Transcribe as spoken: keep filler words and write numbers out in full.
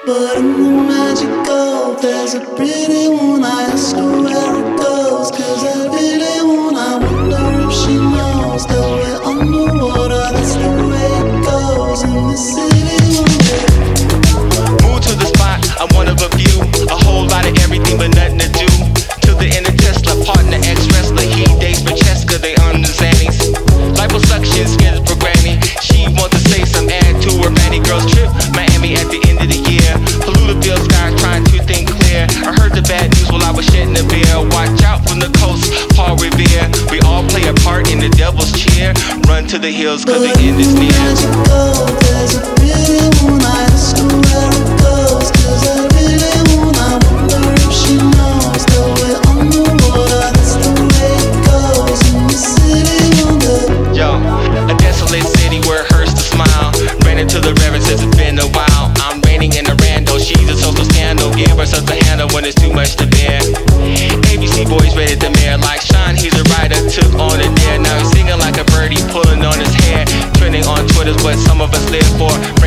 But in the magical, there's a pretty one. I ask her where it goes, cause I really want. I wonder if she knows that we're underwater. That's the way it goes in the city one day. Move to the spot, I'm one of a few. A whole lot of everything but nothing to do. To the end of Tesla, partner, ex-wrestler. He dates Francesca, they on the Xannies. Liposuction, skin for granny. She wants to say some add to her fanny. Girls trip, Miami at the end of the year. Polluted skies trying to think clear. I heard the bad news while I was shedding a beer. Watch out from the coast, Paul Revere. We all play a part in the devil's cheer. Run to the hills cause the end is near. Magical, there's a pretty one. I ask her where it goes, cause I really want. I wonder if she knows that we're underwater. That's the way it goes in the city one day. Yo, a desolate city where it hurts to smile. Ran into the river since it's been a while. I'm raining in a rando, she's a social scandal. Give herself a handle when it's too much to bear. A B C boys ready to mayor like Sean, he's a writer, took on a dare. Now he's singing like a birdie, pulling on his hair. Trending on Twitter's what some of us live for.